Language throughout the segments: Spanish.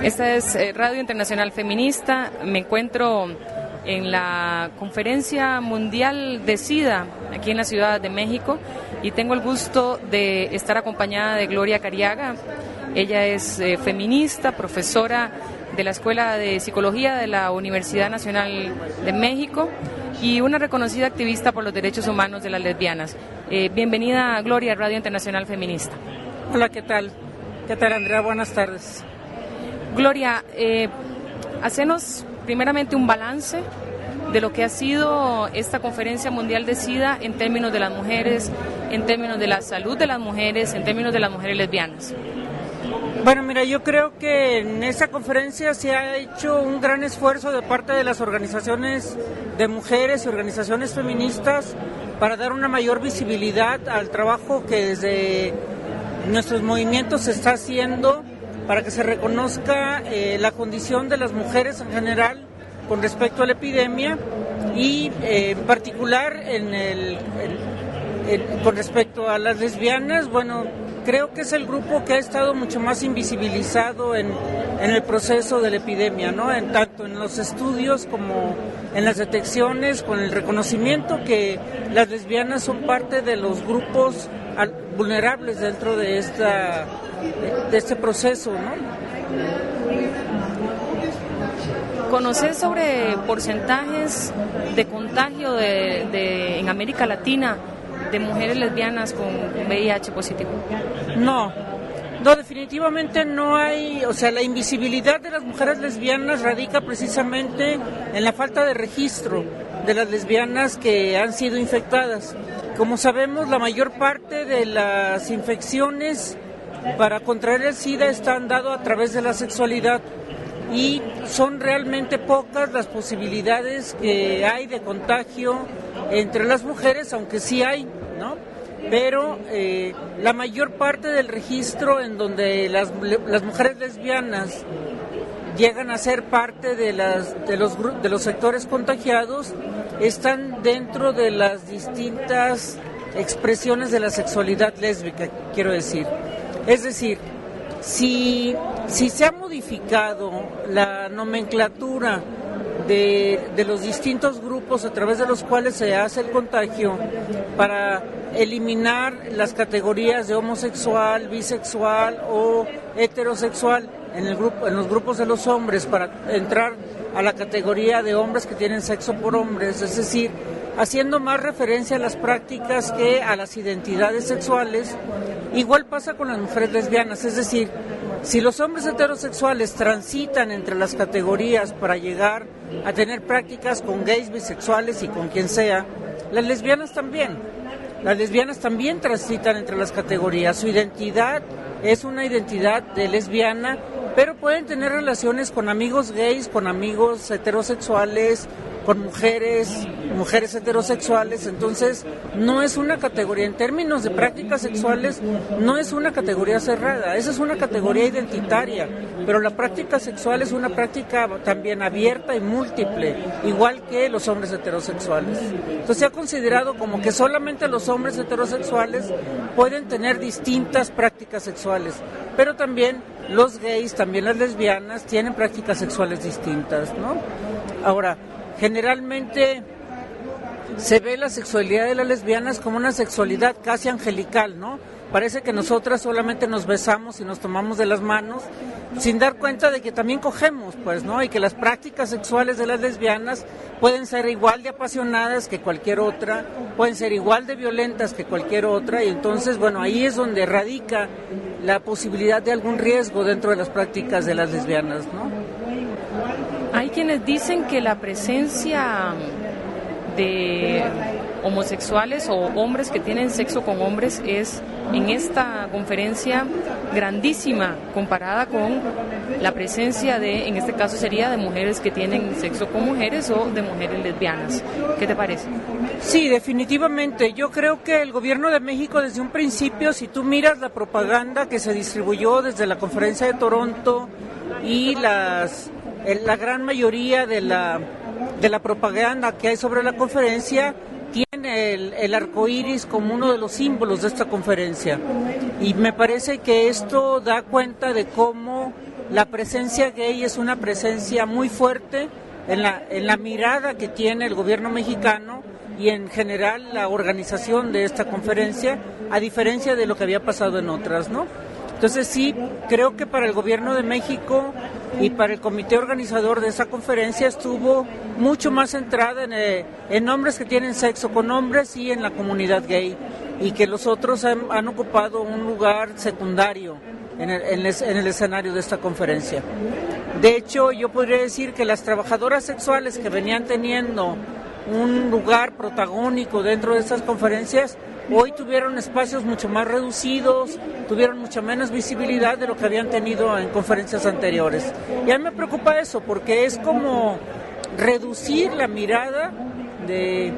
Esta es Radio Internacional Feminista. Me encuentro en la Conferencia Mundial de SIDA aquí en la Ciudad de México y tengo el gusto de estar acompañada de Gloria Cariaga. Ella es feminista, profesora de la Escuela de Psicología de la Universidad Nacional de México y una reconocida activista por los derechos humanos de las lesbianas. Bienvenida, Gloria, a Radio Internacional Feminista. Hola, ¿qué tal? ¿Qué tal, Andrea? Buenas tardes. Gloria, hacenos primeramente un balance de lo que ha sido esta Conferencia Mundial de SIDA en términos de las mujeres, en términos de la salud de las mujeres, en términos de las mujeres lesbianas. Bueno, mira, yo creo que en esa conferencia se ha hecho un gran esfuerzo de parte de las organizaciones de mujeres y organizaciones feministas para dar una mayor visibilidad al trabajo que desde nuestros movimientos se está haciendo para que se reconozca la condición de las mujeres en general con respecto a la epidemia y en particular con respecto a las lesbianas. Bueno, creo que es el grupo que ha estado mucho más invisibilizado en el proceso de la epidemia, ¿no? Tanto en los estudios como en las detecciones, con el reconocimiento que las lesbianas son parte de los grupos vulnerables dentro de este proceso, ¿no? ¿Conoces sobre porcentajes de contagio en América Latina de mujeres lesbianas con VIH positivo? No, definitivamente no hay, o sea, la invisibilidad de las mujeres lesbianas radica precisamente en la falta de registro de las lesbianas que han sido infectadas. Como sabemos, la mayor parte de las infecciones para contraer el SIDA están dadas a través de la sexualidad y son realmente pocas las posibilidades que hay de contagio entre las mujeres, aunque sí hay, ¿no? Pero la mayor parte del registro en donde las mujeres lesbianas llegan a ser parte de los sectores contagiados están dentro de las distintas expresiones de la sexualidad lésbica, quiero decir. Es decir, si se ha modificado la nomenclatura de los distintos grupos a través de los cuales se hace el contagio para eliminar las categorías de homosexual, bisexual o heterosexual en los grupos de los hombres para entrar a la categoría de hombres que tienen sexo por hombres, es decir, haciendo más referencia a las prácticas que a las identidades sexuales. Igual pasa con las mujeres lesbianas, es decir, si los hombres heterosexuales transitan entre las categorías para llegar a tener prácticas con gays, bisexuales y con quien sea, las lesbianas también. Las lesbianas también transitan entre las categorías. Su identidad es una identidad de lesbiana, pero pueden tener relaciones con amigos gays, con amigos heterosexuales, con mujeres heterosexuales. Entonces no es una categoría, en términos de prácticas sexuales, no es una categoría cerrada, esa es una categoría identitaria, pero la práctica sexual es una práctica también abierta y múltiple, igual que los hombres heterosexuales. Entonces se ha considerado como que solamente los hombres heterosexuales pueden tener distintas prácticas sexuales, pero también los gays, también las lesbianas tienen prácticas sexuales distintas, ¿no? Ahora, generalmente se ve la sexualidad de las lesbianas como una sexualidad casi angelical, ¿no? Parece que nosotras solamente nos besamos y nos tomamos de las manos sin dar cuenta de que también cogemos, pues, ¿no? Y que las prácticas sexuales de las lesbianas pueden ser igual de apasionadas que cualquier otra, pueden ser igual de violentas que cualquier otra, y entonces, bueno, ahí es donde radica la posibilidad de algún riesgo dentro de las prácticas de las lesbianas, ¿no? Hay quienes dicen que la presencia de homosexuales o hombres que tienen sexo con hombres es en esta conferencia grandísima comparada con la presencia en este caso sería de mujeres que tienen sexo con mujeres o de mujeres lesbianas. ¿Qué te parece? Sí, definitivamente. Yo creo que el gobierno de México desde un principio, si tú miras la propaganda que se distribuyó desde la conferencia de Toronto y la gran mayoría de la propaganda que hay sobre la conferencia, tiene el arco iris como uno de los símbolos de esta conferencia. Y me parece que esto da cuenta de cómo la presencia gay es una presencia muy fuerte en la mirada que tiene el gobierno mexicano y en general la organización de esta conferencia, a diferencia de lo que había pasado en otras, ¿no? Entonces sí, creo que para el gobierno de México y para el comité organizador de esta conferencia estuvo mucho más centrada en hombres que tienen sexo con hombres y en la comunidad gay, y que los otros han ocupado un lugar secundario en el escenario de esta conferencia. De hecho, yo podría decir que las trabajadoras sexuales que venían teniendo un lugar protagónico dentro de estas conferencias, hoy tuvieron espacios mucho más reducidos, tuvieron mucha menos visibilidad de lo que habían tenido en conferencias anteriores. Y a mí me preocupa eso, porque es como reducir la mirada de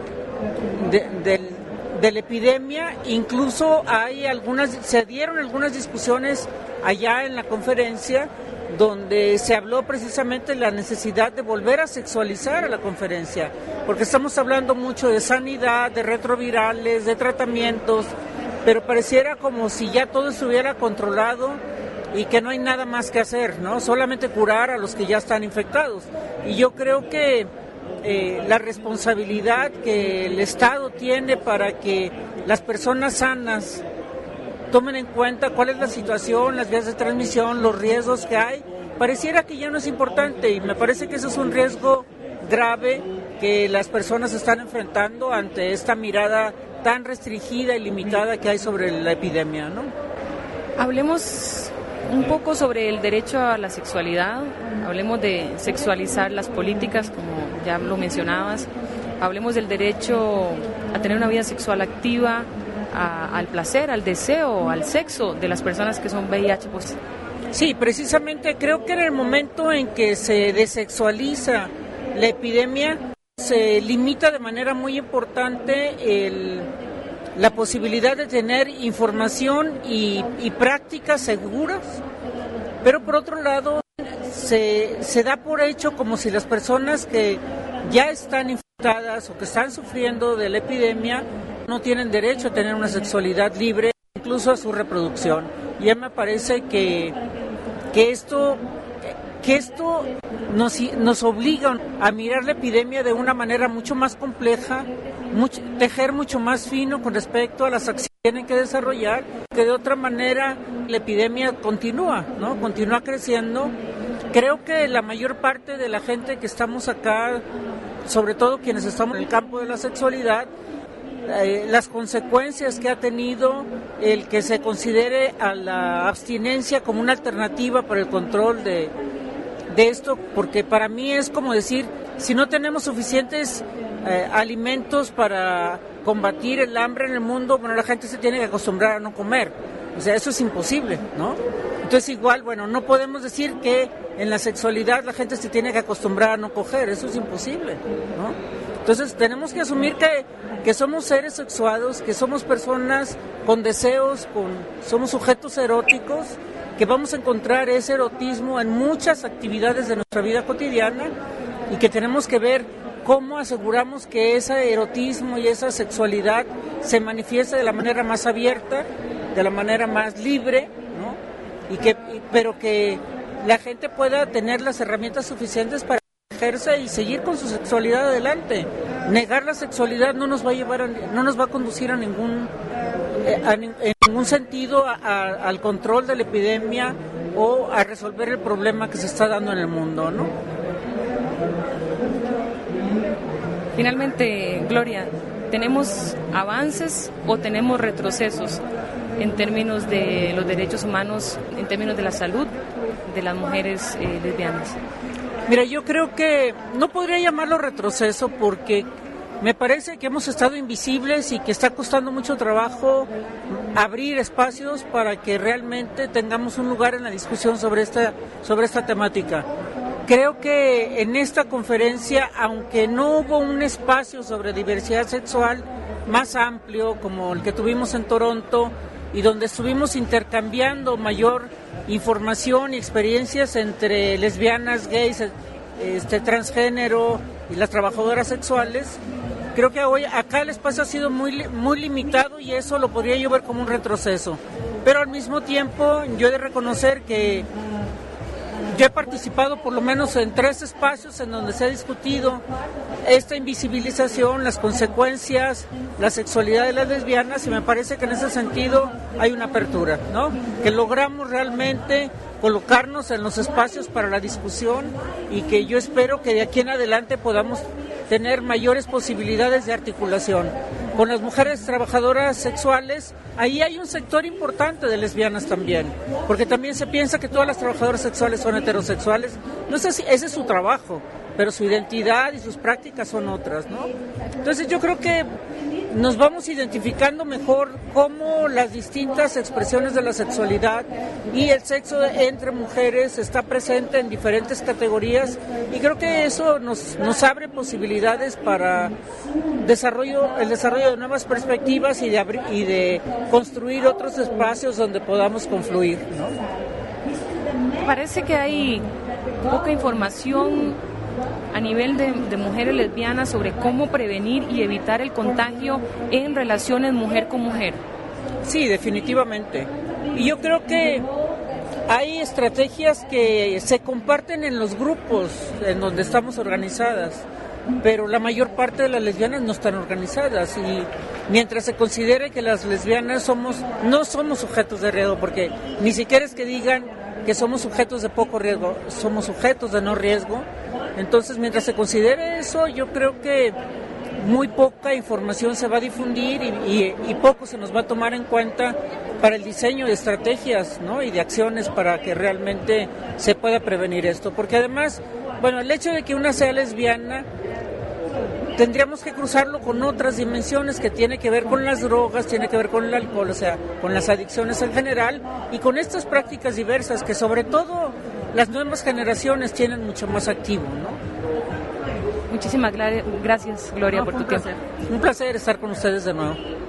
la epidemia. Incluso se dieron algunas discusiones allá en la conferencia donde se habló precisamente de la necesidad de volver a sexualizar a la conferencia, porque estamos hablando mucho de sanidad, de retrovirales, de tratamientos, pero pareciera como si ya todo estuviera controlado y que no hay nada más que hacer, ¿no? Solamente curar a los que ya están infectados. Y yo creo que la responsabilidad que el Estado tiene para que las personas sanas tomen en cuenta cuál es la situación, las vías de transmisión, los riesgos que hay, pareciera que ya no es importante, y me parece que eso es un riesgo grave que las personas están enfrentando ante esta mirada tan restringida y limitada que hay sobre la epidemia, ¿no? Hablemos un poco sobre el derecho a la sexualidad, hablemos de sexualizar las políticas, como ya lo mencionabas, hablemos del derecho a tener una vida sexual activa, al placer, al deseo, al sexo de las personas que son VIH positivas. Sí, precisamente creo que en el momento en que se desexualiza la epidemia, se limita de manera muy importante la posibilidad de tener información y prácticas seguras, pero por otro lado se da por hecho como si las personas que ya están infectadas o que están sufriendo de la epidemia no tienen derecho a tener una sexualidad libre, incluso a su reproducción. Y a mí me parece que esto nos obliga a mirar la epidemia de una manera mucho más compleja, tejer mucho más fino con respecto a las acciones que tienen que desarrollar, que de otra manera la epidemia continúa, ¿no? Continúa creciendo. Creo que la mayor parte de la gente que estamos acá, sobre todo quienes estamos en el campo de la sexualidad, las consecuencias que ha tenido el que se considere a la abstinencia como una alternativa para el control de esto, porque para mí es como decir, si no tenemos suficientes alimentos para combatir el hambre en el mundo, bueno, la gente se tiene que acostumbrar a no comer. O sea, eso es imposible, ¿no? Entonces igual, bueno, no podemos decir que en la sexualidad la gente se tiene que acostumbrar a no coger, eso es imposible, ¿no? Entonces tenemos que asumir que somos seres sexuados, que somos personas con deseos, somos sujetos eróticos, que vamos a encontrar ese erotismo en muchas actividades de nuestra vida cotidiana, y que tenemos que ver cómo aseguramos que ese erotismo y esa sexualidad se manifieste de la manera más abierta, de la manera más libre, ¿no? Pero que la gente pueda tener las herramientas suficientes para ejercer y seguir con su sexualidad adelante. Negar la sexualidad no nos va a conducir a ningún sentido al control de la epidemia o a resolver el problema que se está dando en el mundo, ¿no? Finalmente, Gloria, ¿tenemos avances o tenemos retrocesos en términos de los derechos humanos, en términos de la salud de las mujeres lesbianas? Mira, yo creo que no podría llamarlo retroceso, porque me parece que hemos estado invisibles y que está costando mucho trabajo abrir espacios para que realmente tengamos un lugar en la discusión sobre esta temática. Creo que en esta conferencia, aunque no hubo un espacio sobre diversidad sexual más amplio como el que tuvimos en Toronto, y donde estuvimos intercambiando mayor información y experiencias entre lesbianas, gays, transgénero y las trabajadoras sexuales, creo que hoy acá el espacio ha sido muy limitado, y eso lo podría yo ver como un retroceso. Pero al mismo tiempo yo he de reconocer que Yo he participado por lo menos en 3 espacios en donde se ha discutido esta invisibilización, las consecuencias, la sexualidad de las lesbianas, y me parece que en ese sentido hay una apertura, ¿no? Que logramos realmente colocarnos en los espacios para la discusión y que yo espero que de aquí en adelante podamos tener mayores posibilidades de articulación. Con las mujeres trabajadoras sexuales, ahí hay un sector importante de lesbianas también, porque también se piensa que todas las trabajadoras sexuales son heterosexuales. No sé si ese es su trabajo, pero su identidad y sus prácticas son otras, ¿no? Entonces yo creo que nos vamos identificando mejor cómo las distintas expresiones de la sexualidad y el sexo entre mujeres está presente en diferentes categorías, y creo que eso nos abre posibilidades para el desarrollo de nuevas perspectivas y de construir otros espacios donde podamos confluir, ¿no? Parece que hay poca información a nivel de mujeres lesbianas sobre cómo prevenir y evitar el contagio en relaciones mujer con mujer. Sí, definitivamente. Y yo creo que hay estrategias que se comparten en los grupos en donde estamos organizadas, pero la mayor parte de las lesbianas no están organizadas, y mientras se considere que las lesbianas no somos sujetos de riesgo, porque ni siquiera es que digan que somos sujetos de poco riesgo, somos sujetos de no riesgo. Entonces, mientras se considere eso, yo creo que muy poca información se va a difundir y poco se nos va a tomar en cuenta para el diseño de estrategias, ¿no? Y de acciones para que realmente se pueda prevenir esto. Porque además, bueno, el hecho de que una sea lesbiana, tendríamos que cruzarlo con otras dimensiones que tiene que ver con las drogas, tiene que ver con el alcohol, o sea, con las adicciones en general y con estas prácticas diversas que sobre todo las nuevas generaciones tienen mucho más activo, ¿no? Muchísimas gracias, Gloria, por tu tiempo. Un placer estar con ustedes de nuevo.